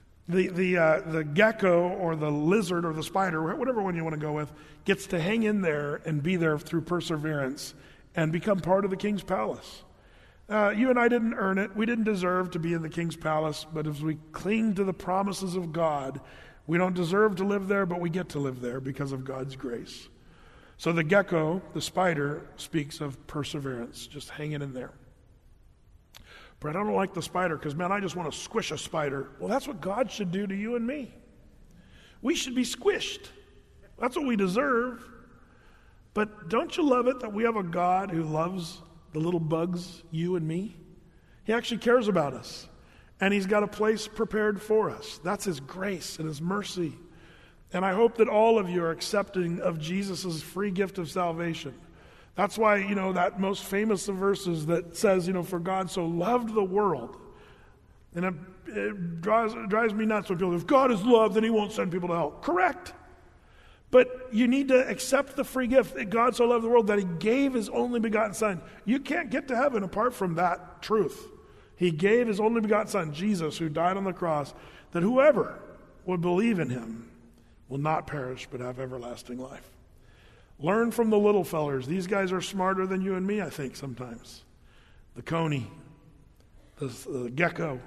The gecko or the lizard or the spider, whatever one you want to go with, gets to hang in there and be there through perseverance and become part of the king's palace. You and I didn't earn it. We didn't deserve to be in the king's palace, but as we cling to the promises of God, we don't deserve to live there, but we get to live there because of God's grace. So the gecko, the spider, speaks of perseverance, just hanging in there. Brett, I don't like the spider because, man, I just want to squish a spider. Well, that's what God should do to you and me. We should be squished. That's what we deserve. But don't you love it that we have a God who loves the little bugs, you and me? He actually cares about us. And he's got a place prepared for us. That's his grace and his mercy. And I hope that all of you are accepting of Jesus' free gift of salvation. That's why, that most famous of verses that says, for God so loved the world. And it drives me nuts when people go, if God is love, then he won't send people to hell. Correct. But you need to accept the free gift that God so loved the world that he gave his only begotten Son. You can't get to heaven apart from that truth. He gave his only begotten Son, Jesus, who died on the cross, that whoever would believe in him will not perish but have everlasting life. Learn from the little fellers. These guys are smarter than you and me, I think, sometimes. The coney, the gecko.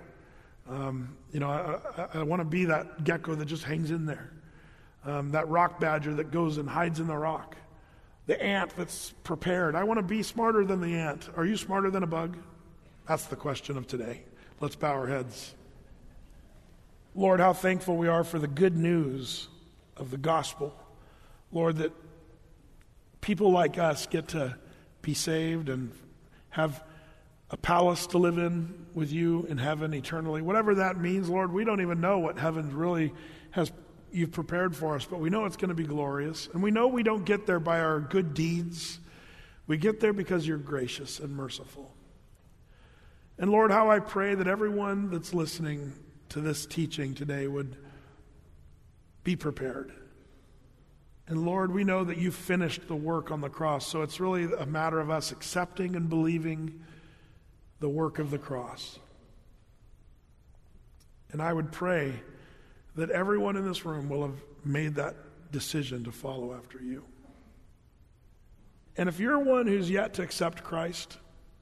I want to be that gecko that just hangs in there. That rock badger that goes and hides in the rock. The ant that's prepared. I want to be smarter than the ant. Are you smarter than a bug? That's the question of today. Let's bow our heads. Lord, how thankful we are for the good news of the gospel. Lord, that people like us get to be saved and have a palace to live in with you in heaven eternally. Whatever that means, Lord, we don't even know what heaven really you've prepared for us, but we know it's going to be glorious. And we know we don't get there by our good deeds. We get there because you're gracious and merciful. And Lord, how I pray that everyone that's listening to this teaching today would be prepared. And Lord, we know that you finished the work on the cross, so it's really a matter of us accepting and believing the work of the cross. And I would pray that everyone in this room will have made that decision to follow after you. And if you're one who's yet to accept Christ,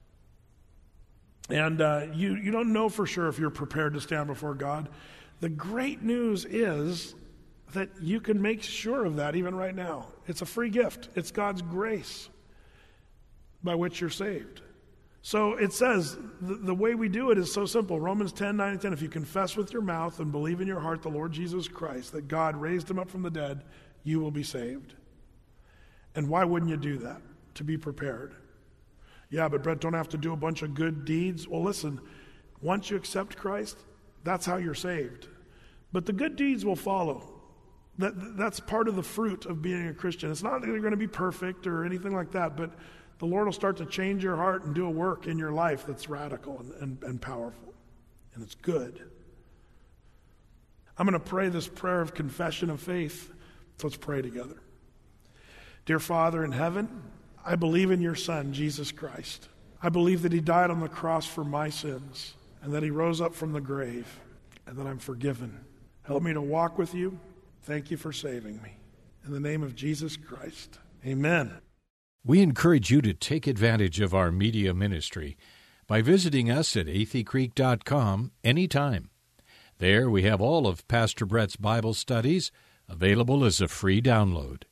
and you don't know for sure if you're prepared to stand before God, the great news is that you can make sure of that even right now. It's a free gift. It's God's grace by which you're saved. So it says, the way we do it is so simple. Romans 10:9 and 10, if you confess with your mouth and believe in your heart the Lord Jesus Christ, that God raised him up from the dead, you will be saved. And why wouldn't you do that? To be prepared. Yeah, but Brett, don't have to do a bunch of good deeds. Well, listen, once you accept Christ, that's how you're saved. But the good deeds will follow. That's part of the fruit of being a Christian. It's not that you're going to be perfect or anything like that, but the Lord will start to change your heart and do a work in your life that's radical and powerful. And it's good. I'm going to pray this prayer of confession of faith. So let's pray together. Dear Father in heaven, I believe in your Son, Jesus Christ. I believe that he died on the cross for my sins and that he rose up from the grave and that I'm forgiven. Help me to walk with you. Thank you for saving me. In the name of Jesus Christ, amen. We encourage you to take advantage of our media ministry by visiting us at atheycreek.com anytime. There we have all of Pastor Brett's Bible studies available as a free download.